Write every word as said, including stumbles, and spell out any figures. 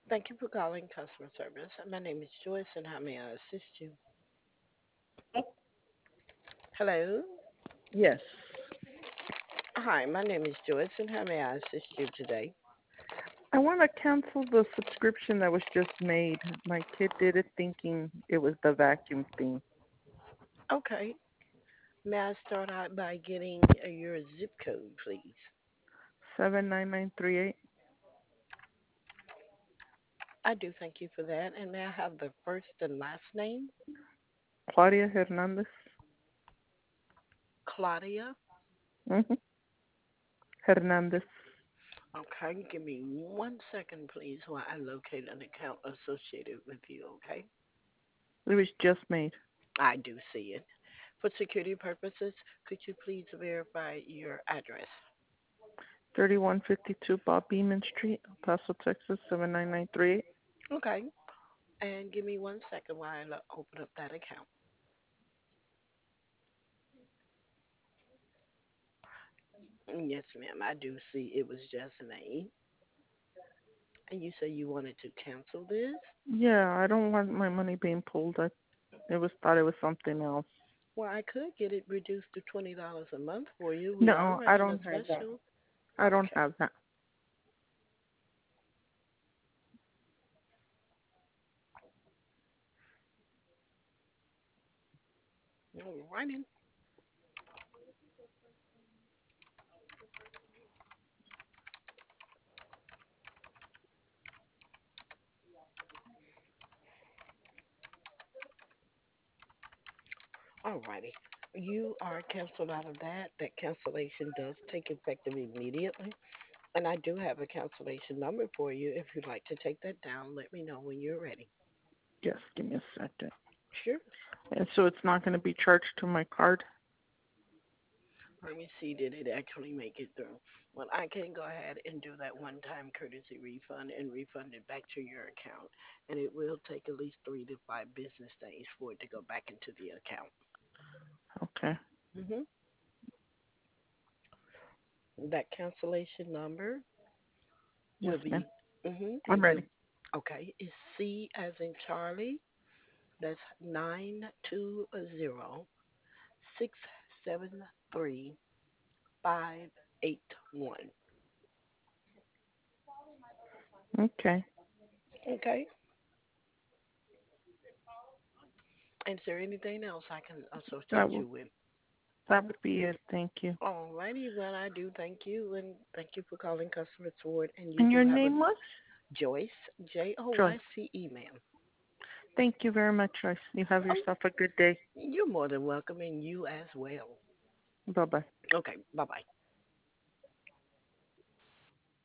Thank you for calling customer service. My name is Joyce, and how may I assist you? Hello. Yes. Hi, my name is Joyce, and how may I assist you today? I want to cancel the subscription that was just made. My kid did it thinking it was the vacuum thing. Okay. May I start out by getting uh, your zip code, please? seven nine nine three eight. I do thank you for that. And may I have the first and last name? Claudia Hernandez. Claudia. Mm-hmm. Hernandez. Okay, give me one second, please, while I locate an account associated with you, okay? It was just made. I do see it. For security purposes, could you please verify your address? thirty-one fifty-two Bob Beeman Street, El Paso, Texas, seven nine nine three eight. Okay. And give me one second while I lo- open up that account. Yes, ma'am, I do see it was just made. And you say you wanted to cancel this? Yeah, I don't want my money being pulled. I it was thought it was something else. Well, I could get it reduced to twenty dollars a month for you. We are No, I running a don't have that. special. I don't Okay. have that. All righty. All righty. You are canceled out of that. That cancellation does take effective immediately. And I do have a cancellation number for you. If you'd like to take that down, let me know when you're ready. Just give me a second. Sure. And so it's not going to be charged to my card. Let me see, did it actually make it through? Well, I can go ahead and do that one time courtesy refund and refund it back to your account. And it will take at least three to five business days for it to go back into the account. Okay. hmm That cancellation number Yes, will ma'am. be, hmm I'm it will, ready. okay, it's C as in Charlie. That's nine two zero six seven three five eight one. Okay. Okay. Is there anything else I can associate That will you with? that would be it. Thank you. Alrighty, well, I do thank you, and thank you for calling customer support. And you And do your have a name was Joyce, J O Joyce. Y C E, ma'am. Thank you very much, Joyce. You have Oh, yourself a good day. you're more than welcome, and you as well. Bye bye. Okay, bye bye.